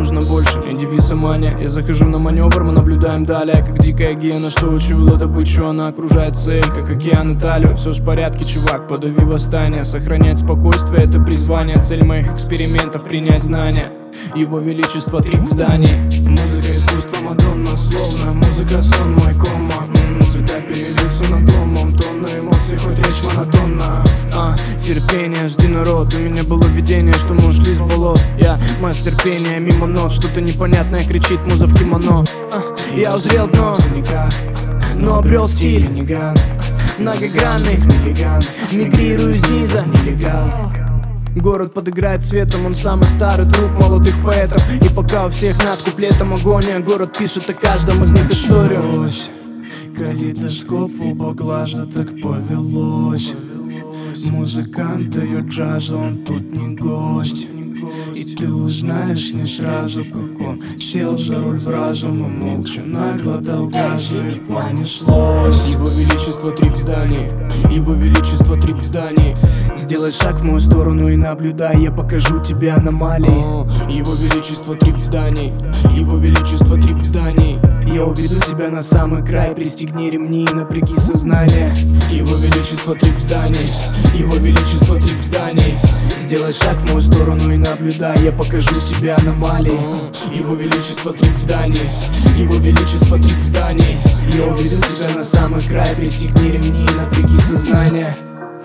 нужно больше, не девиз и мания. Я захожу на маневр, мы наблюдаем далее, как дикая гиена, что учуяла добычу. Она окружает цель, как океан Италию. Все ж в порядке, чувак, подави восстание. Сохранять спокойствие — это призвание. Цель моих экспериментов — принять знания. Его величество трип в здании. Музыка, искусство, Мадонна, словно музыка, сон мой, кома. Цвета перейдутся над домом, тонна эмоций, хоть речь монотонна. Терпение, жди, народ. У меня было видение, что мы ушли с болот. Я мастер пения, мимо нот. Что-то непонятное кричит муза в кимоно. Я узрел дно, но обрел стиль. Многогранный мигрирую снизу, нелегал. Город подыграет цветом, он самый старый друг молодых поэтов. И пока у всех над куплетом агония, город пишет о каждом из них историю. Калейдоскоп в оба глаза, так повелось. Музыкант дает джазу, он тут не гость. И ты узнаешь не сразу, как он сел за руль в разум и молча наглотал газу, и понеслось. Его величество трип в здании, его величество трип в здании. Сделай шаг в мою сторону и наблюдай, я покажу тебе аномалии. Его величество трип в здании, его величество трип в здании. Я уведу тебя на самый край, пристегни ремни и напряги сознание. Его величество трип в здании, его величество трип в здании. Сделай шаг в мою сторону и наблюдай, я покажу тебе аномалии. Его величество трип в здании, его величество трип в здании. Я уведу тебя на самый край, пристегни ремни и напряги сознание.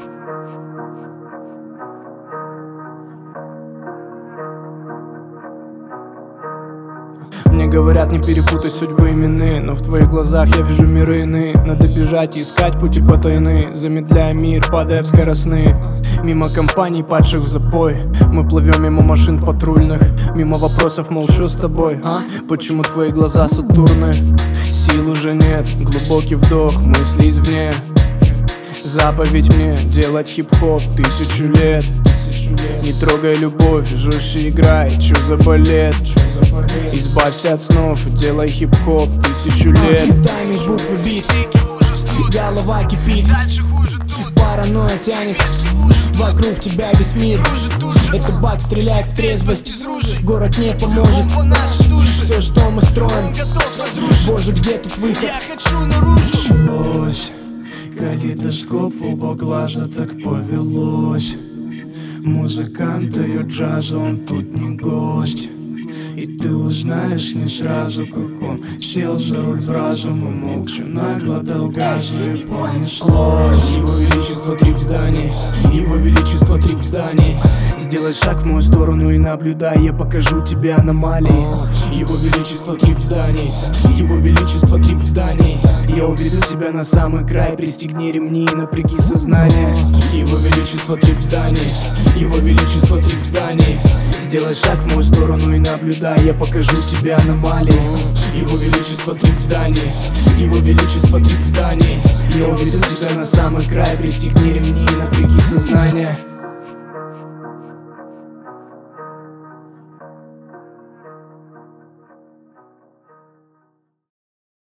Мне говорят, не перепутай судьбы именные, но в твоих глазах я вижу миры иные. Надо бежать и искать пути потайные, замедляя мир, падая в скоростные. Мимо компаний, падших в запой, мы плывем мимо машин патрульных. Мимо вопросов, мол, что с тобой, Почему твои глаза сатурны? Сил уже нет, глубокий вдох, мысли извне. Заповедь мне делать хип-хоп 1000 лет. Не трогай любовь, жестче играй, чё за балет? Избавься от снов, делай хип-хоп 1000 лет. Тайминг, буквы, бит, голова кипит, дальше хуже тут, паранойя тянет, вокруг тебя весь мир. Это баг стреляет в трезвость, город не поможет. Все, что мы строим, боже, где тут выход? Я хочу наружу. Калейдоскоп в оба глаза, так повелось. Музыкант дает джазу, он тут не гость. И ты узнаешь не сразу, как он сел за руль в разум и молча наглотал газу, и понеслось. Его величество трип в здании, его величество трип в здании. Сделай шаг в мою сторону и наблюдай, я покажу тебе аномалии. Его величество трип в здании, его величество трип в здании. Я уведу тебя на самый край, пристегни ремни и напряги сознание. Его величество трип в здании, его величество трип в здании. Сделай шаг в мою сторону и наблюдай, я покажу тебе аномалии. Его величество трип в здании, его величество трип в здании. Я уведу тебя на самый край, пристегни ремни и напряги сознание.